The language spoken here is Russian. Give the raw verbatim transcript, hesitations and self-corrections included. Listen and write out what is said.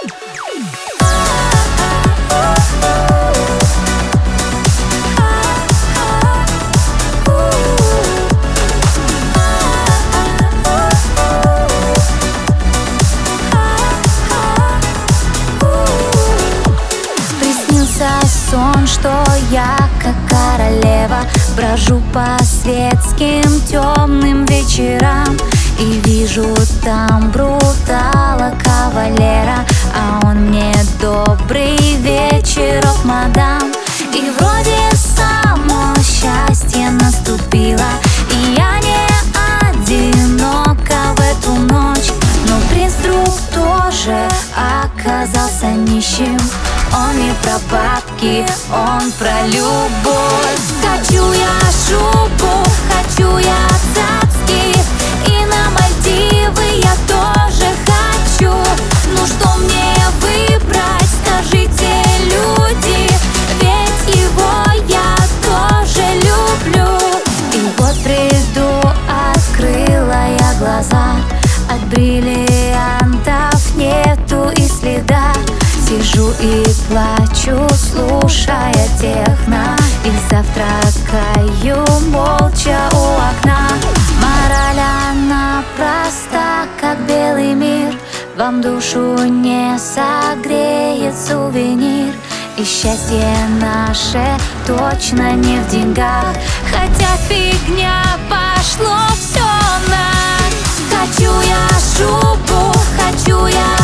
Сон, что я, как королева, брожу по светским темным вечерам и вижу там брутала кавалера, а он мне: добрый вечерок, мадам. И вроде само счастье наступило, и я не одинока в эту ночь. Но принц вдруг тоже оказался нищим. Он не про бабки, он про любовь. Хочу я шубу, хочу я цацки, и на Мальдивы я тоже хочу. Ну что мне выбрать, скажите, люди, ведь его я тоже люблю. И вот приду, открыла я глаза, от бриллиантов нету и следа. Сижу и плачу, слушая техно, и завтракаю молча у окна. Мораль она проста, как белый мир, вам душу не согреет сувенир. И счастье наше точно не в деньгах, хотя фигня, пошло все на. Хочу я шубу, хочу я